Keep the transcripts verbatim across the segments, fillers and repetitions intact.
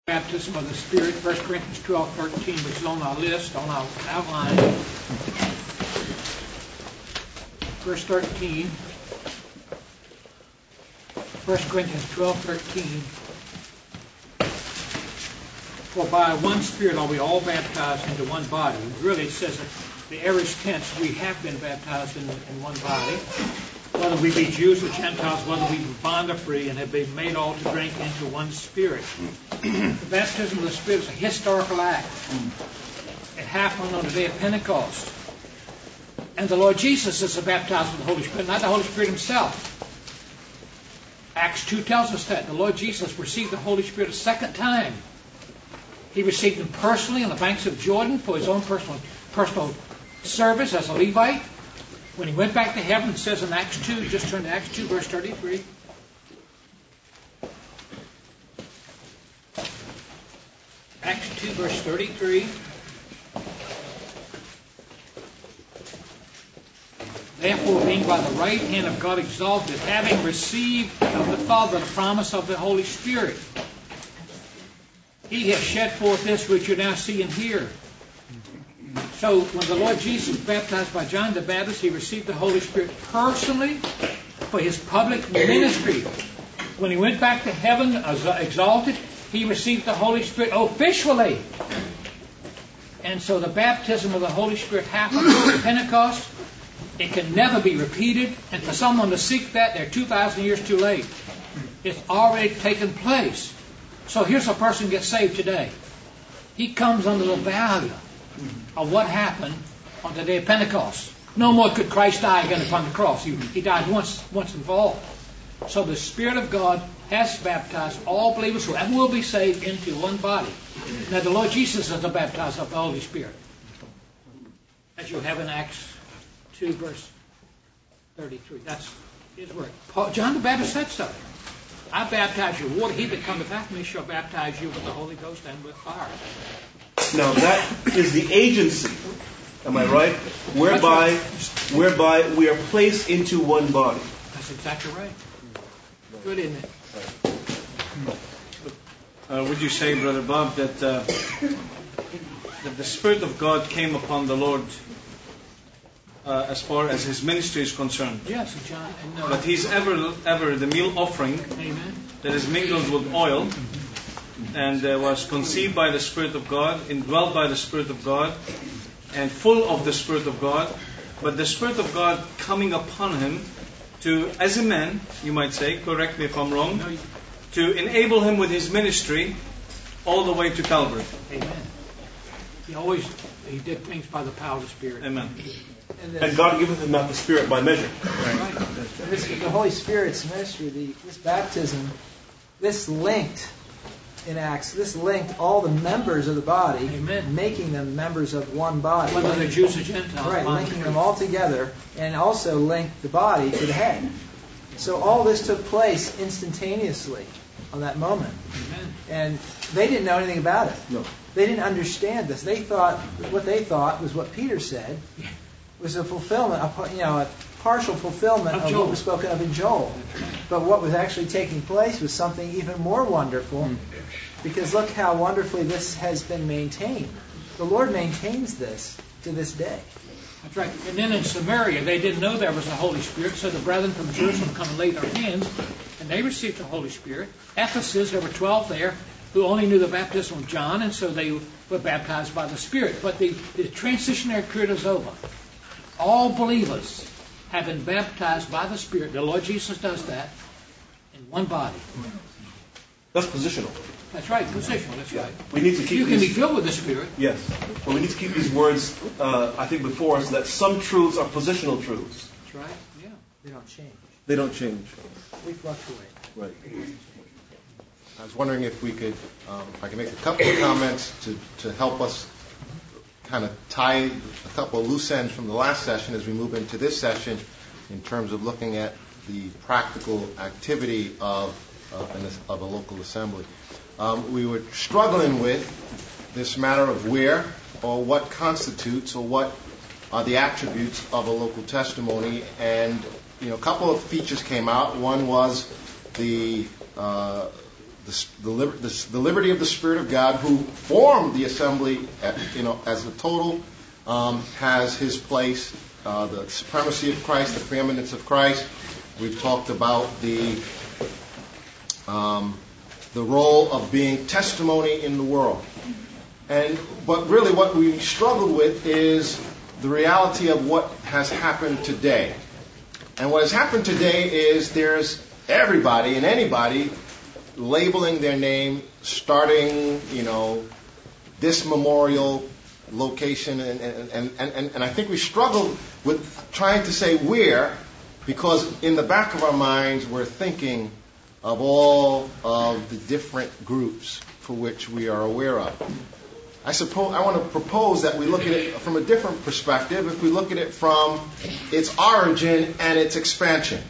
Baptism of the Spirit, First Corinthians twelve thirteen, which is on our list, on our outline. Verse thirteen. First Corinthians twelve thirteen. For by one Spirit are we all baptized into one body. Really, it says that the aorist tense, we have been baptized in, in one body. Whether we be Jews or Gentiles, whether we be bond or free, and have been made all to drink into one Spirit. The baptism of the Spirit is a historical act. It happened on the day of Pentecost. And the Lord Jesus is baptized with the Holy Spirit, not the Holy Spirit himself. Acts two tells us that. The Lord Jesus received the Holy Spirit a second time. He received him personally on the banks of Jordan for his own personal, personal service as a Levite. When he went back to heaven, it says in Acts two, just turn to Acts two, verse thirty-three. Acts two, verse thirty-three. Therefore, being by the right hand of God exalted, having received of the Father the promise of the Holy Spirit, he has shed forth this which you now see and hear. So when the Lord Jesus was baptized by John the Baptist, he received the Holy Spirit personally for his public ministry. When he went back to heaven exalted, he received the Holy Spirit officially. And so the baptism of the Holy Spirit happened at Pentecost. It can never be repeated. And for someone to seek that, they're two thousand years too late. It's already taken place. So here's a person who gets saved today. He comes under the value of what happened on the day of Pentecost. No more could Christ die again upon the cross. He, he died once, once and for all. So the Spirit of God has baptized all believers who ever will be saved into one body. Now the Lord Jesus is the baptizer of the Holy Spirit, as you have in Acts two, verse thirty-three. That's his word. Paul, John the Baptist said so. I baptize you with water. He that cometh after me shall baptize you with the Holy Ghost and with fire. Now that is the agency, am I right? Whereby, whereby we are placed into one body. That's exactly right. Good, isn't it? Uh, would you say, Brother Bob, that uh, that the Spirit of God came upon the Lord uh, as far as his ministry is concerned? Yes, John. And, uh, but he's ever, ever the meal offering. Amen. That is mingled with oil. And uh, was conceived by the Spirit of God, indwelt by the Spirit of God, and full of the Spirit of God. But the Spirit of God coming upon him to, as a man, you might say, correct me if I'm wrong, to enable him with his ministry all the way to Calvary. Amen. He always he did things by the power of the Spirit. Amen. And, and God giveth him not the Spirit by measure. Right. This, the Holy Spirit's ministry, the, this baptism, this linked. In Acts, this linked all the members of the body, Amen. Making them members of one body. Whether they're Jews or Gentiles. Right, linking them all together, and also linked the body to the head. So all this took place instantaneously on that moment. Amen. And they didn't know anything about it. No. They didn't understand this. They thought, what they thought was what Peter said, was a fulfillment, a, you know, a partial fulfillment of, of what was spoken of in Joel. But what was actually taking place was something even more wonderful, mm. because look how wonderfully this has been maintained. The Lord maintains this to this day. That's right. And then in Samaria, they didn't know there was a Holy Spirit, so the brethren from Jerusalem come and laid their hands, and they received the Holy Spirit. Ephesus, there were twelve there who only knew the baptism of John, and so they were baptized by the Spirit. But the, the transitionary period is over. All believers have been baptized by the Spirit. The Lord Jesus does that in one body. That's positional. That's right, positional. That's right. We need to keep. You can these, be filled with the Spirit. Yes, but we need to keep these words, uh, I think, before us that some truths are positional truths. That's right. Yeah. They don't change. They don't change. We fluctuate. Right. I was wondering if we could, um, if I can make a couple of comments to to help us kind of tie a couple of loose ends from the last session as we move into this session in terms of looking at the practical activity of uh, an, of a local assembly. Um, we were struggling with this matter of where or what constitutes or what are the attributes of a local testimony, and you know, a couple of features came out. One was the uh, the, the, the, the liberty of the Spirit of God, who formed the assembly, at, you know, as a total, um, has his place. Uh, the supremacy of Christ, the preeminence of Christ. We've talked about the um, the role of being testimony in the world. And but really, what we struggle with is the reality of what has happened today. And what has happened today is there's everybody and anybody labeling their name, starting, you know, this memorial location, and, and, and, and, and I think we struggle with trying to say where, because in the back of our minds we're thinking of all of the different groups for which we are aware of. I suppose I want to propose that we look at it from a different perspective, if we look at it from its origin and its expansion.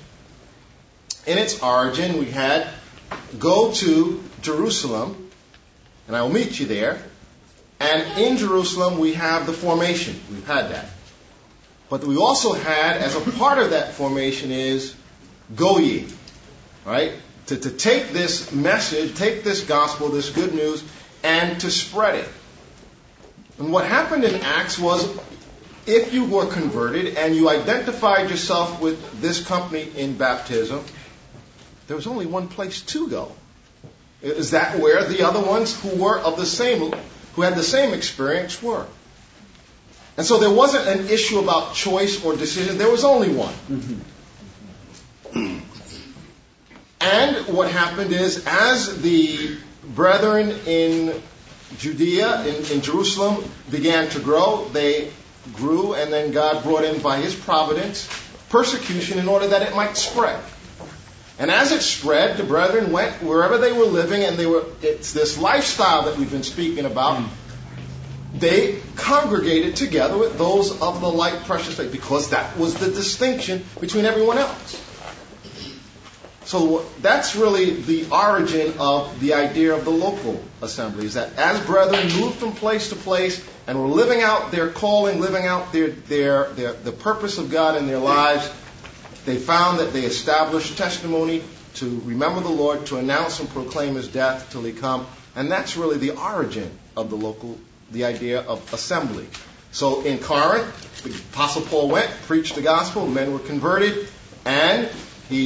In its origin, we had go to Jerusalem, and I will meet you there. And in Jerusalem, we have the formation. We've had that. But we also had, as a part of that formation, is go ye. Right? To, to take this message, take this gospel, this good news, and to spread it. And what happened in Acts was, if you were converted and you identified yourself with this company in baptism, there was only one place to go. Is that where the other ones who were of the same who had the same experience were. And so there wasn't an issue about choice or decision. There was only one. Mm-hmm. And what happened is, as the brethren in Judea, in, in Jerusalem, began to grow, they grew, and then God brought in, by his providence, persecution in order that it might spread. And as it spread, the brethren went wherever they were living, and they were, it's this lifestyle that we've been speaking about. They congregated together with those of the like precious faith, because that was the distinction between everyone else. So that's really the origin of the idea of the local assembly, is that as brethren moved from place to place and were living out their calling, living out their, their, their the purpose of God in their lives, they found that they established testimony to remember the Lord, to announce and proclaim his death till he come. And that's really the origin of the local, the idea of assembly. So in Corinth, the Apostle Paul went, preached the gospel, men were converted, and he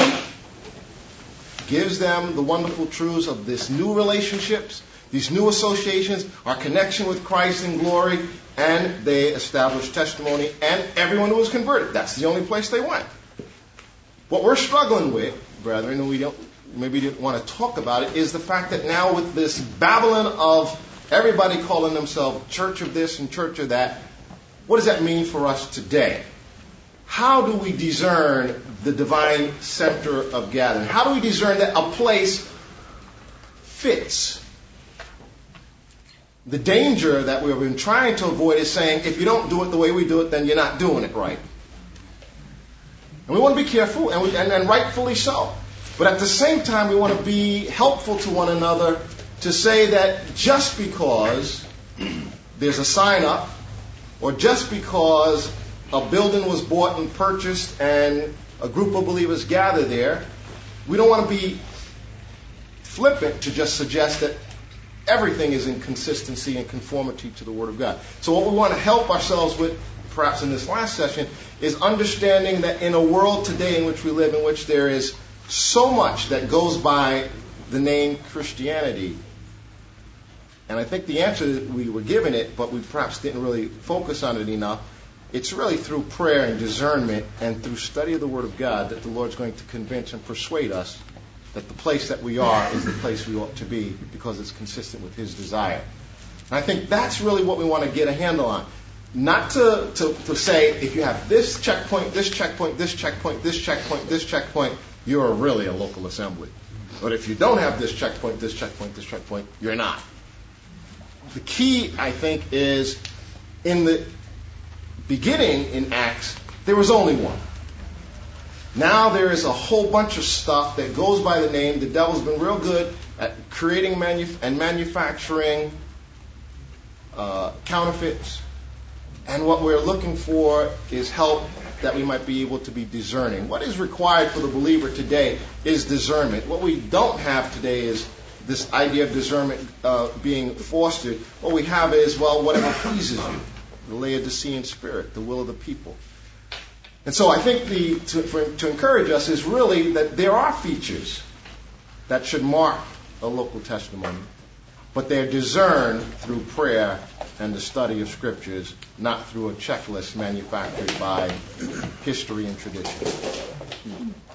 gives them the wonderful truths of this new relationships, these new associations, our connection with Christ in glory, and they established testimony, and everyone who was converted. That's the only place they went. What we're struggling with, brethren, and we don't maybe didn't want to talk about it, is the fact that now with this Babylon of everybody calling themselves church of this and church of that, what does that mean for us today? How do we discern the divine center of gathering? How do we discern that a place fits? The danger that we've been trying to avoid is saying, if you don't do it the way we do it, then you're not doing it right. And we want to be careful, and, we, and, and rightfully so. But at the same time, we want to be helpful to one another to say that just because there's a sign up, or just because a building was bought and purchased and a group of believers gather there, we don't want to be flippant to just suggest that everything is in consistency and conformity to the Word of God. So what we want to help ourselves with, perhaps in this last session, is understanding that in a world today in which we live, in which there is so much that goes by the name Christianity, and I think the answer that we were given it, but we perhaps didn't really focus on it enough, it's really through prayer and discernment and through study of the Word of God that the Lord's going to convince and persuade us that the place that we are is the place we ought to be, because it's consistent with His desire. And I think that's really what we want to get a handle on. Not to, to, to say, if you have this checkpoint, this checkpoint, this checkpoint, this checkpoint, this checkpoint, you're really a local assembly. But if you don't have this checkpoint, this checkpoint, this checkpoint, you're not. The key, I think, is in the beginning in Acts, there was only one. Now there is a whole bunch of stuff that goes by the name. The devil's been real good at creating manu- and manufacturing uh, counterfeits. And what we're looking for is help that we might be able to be discerning. What is required for the believer today is discernment. What we don't have today is this idea of discernment uh, being fostered, what we have is, well, whatever pleases you, the Laodicean spirit, the will of the people. And so I think the to, for, to encourage us is really that there are features that should mark a local testimony, but they're discerned through prayer and the study of scriptures, not through a checklist manufactured by history and tradition.